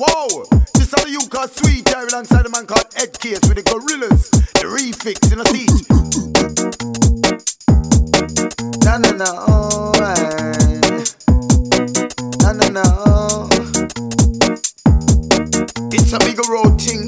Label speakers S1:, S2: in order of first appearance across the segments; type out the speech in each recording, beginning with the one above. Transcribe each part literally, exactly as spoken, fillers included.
S1: Whoa, this how you call Sweet Jerry alongside a man called Ed Case with the Gorillas. The refix in a seat. Na na na, oh, na na na, oh. It's a bigger road thing.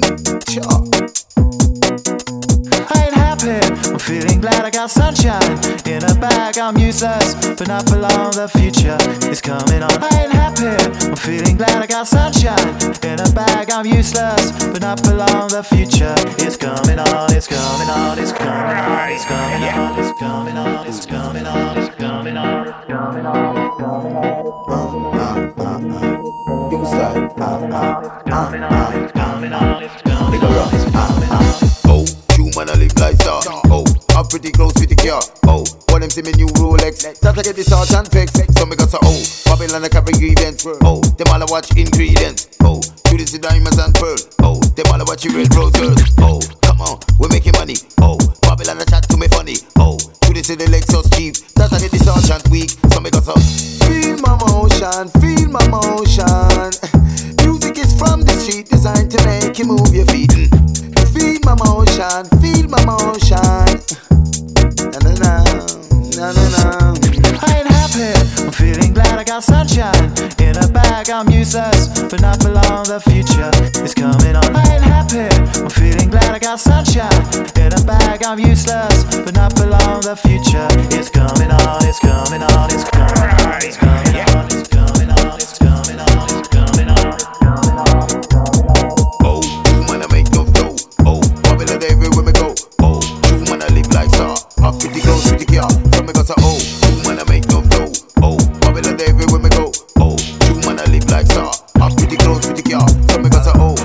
S2: I ain't happy, I'm feeling glad I got sunshine in a bag, I'm useless, but not for long, the future is coming on. I ain't happy, I'm feeling glad I got sunshine in a bag, I'm useless, but not for long, the future is coming on, it's coming on, it's coming on, it's coming on, it's coming on, it's coming on, it's coming on, it's coming on, it's coming on.
S1: Uh, uh, uh, uh. You start. Uh, uh,
S2: It's coming on, it's coming on, it's coming
S1: Bigger
S2: on,
S1: rock.
S2: it's coming on.
S1: Oh, you man, I live like star. Oh, I'm pretty close with the car. Oh, what them see me new Rolex. Time to get this out and fix. So me got so oh, Babylon I carry events. Oh, them all I watch ingredients. Oh, you this the diamonds and pearl. Oh, them all I watch red rose girls. Oh, come on, we making money. Oh, Babylon I chat to me funny. Oh, you this the Lexus cheap. Time to get this out and weak. So me got so feel my motion, feel my motion. Music is from the street, designed to make you move your feet. Feel my motion, feel my motion. Na na na, na na na.
S2: I ain't happy, I'm feeling glad I got sunshine in a bag, I'm useless, but not for long, the future is coming on. I ain't happy, I'm feeling glad I got sunshine in a bag, I'm useless, but not for long, the future is coming on, it's coming on, it's coming on, it's coming on, it's coming on, it's coming on, it's coming on, it's coming on, it's coming on.
S1: Oh, you man I make no dough. Oh, Babylon everywhere me go. Oh, you man I live like star. I'm pretty close with the car. So me got so oh, you man I make no dough. Oh, Babylon everywhere me go. Oh, you man I live like star. I'm pretty close with the car. So me got so oh.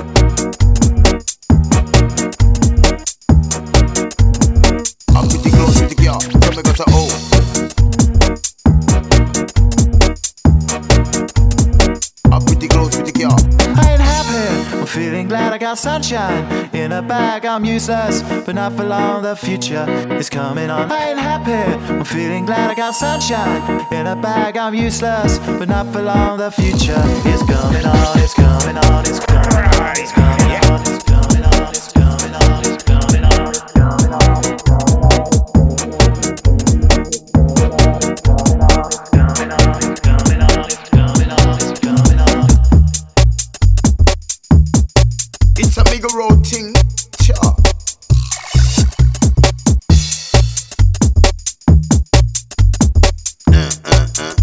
S1: I'm pretty close with the car. So me got so oh. I'm pretty close with the car.
S2: I ain't happy, I'm feeling glad I got sunshine in a bag, I'm useless, but not for long, the future is coming on. I ain't happy, I'm feeling glad I got sunshine in a bag, I'm useless, but not for long, the future is coming on, it's coming on, it's coming on, it's coming on, it's coming on, it's coming on, it's coming on, it's coming on, it's coming on.
S1: It's a bigger road thing. Cha. Uh, uh, uh.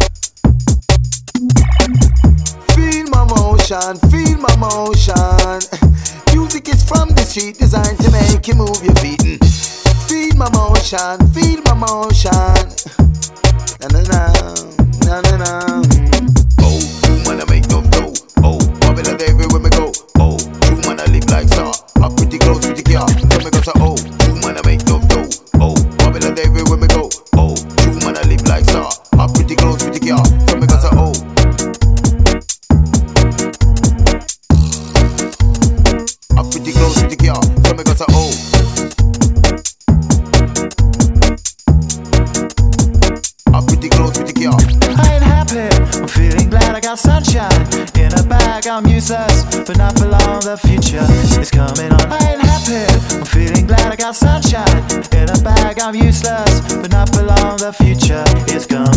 S1: Feel my motion, feel my motion. Music is from the street, designed to make you move your feet. Mm. Feel my motion, feel my motion. Na na na, na na na. Oh, you man I make no dough. Oh, Babylon everywhere me go. Oh, you man I live like star. I'm pretty close with the car. So me got so oh, you man I make no dough. Oh, Babylon everywhere me go. Oh, you man I live like star. I'm pretty close with the car. So me got so oh. I'm pretty close with the car. So me got so oh. I'm pretty close with the car.
S2: I ain't happy, I'm feeling glad I got sunshine in a bag, I'm useless, but not for long, the future is coming on. I ain't happy, I'm feeling glad I got sunshine in a bag, I'm useless, but not for long, the future is coming on.